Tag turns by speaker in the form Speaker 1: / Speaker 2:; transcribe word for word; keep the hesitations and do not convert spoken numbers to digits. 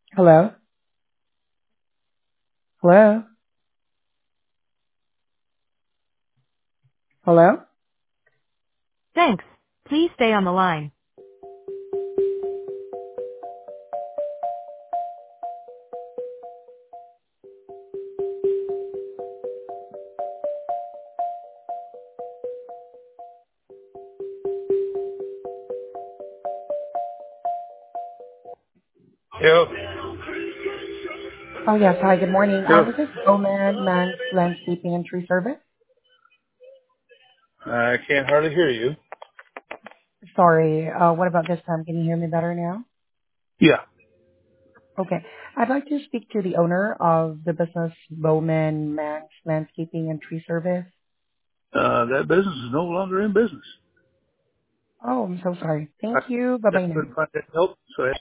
Speaker 1: Hello? Hello? Hello?
Speaker 2: Thanks. Please stay on the line. Yo,
Speaker 1: Oh, yes. Hi, good morning.
Speaker 2: yo.
Speaker 1: Um, Is this Bowman Man's Landscaping and Tree Service?
Speaker 2: I can't hardly hear you.
Speaker 1: Sorry, uh, what about this time? Can you hear me better now?
Speaker 2: Yeah.
Speaker 1: Okay. I'd like to speak to the owner of the business Bowman Man's Landscaping and Tree Service.
Speaker 2: Uh, that business is no longer in business.
Speaker 1: Oh, I'm so sorry.
Speaker 2: I
Speaker 1: Thank you.
Speaker 2: I
Speaker 1: Bye-bye now.
Speaker 2: couldn't find that help, so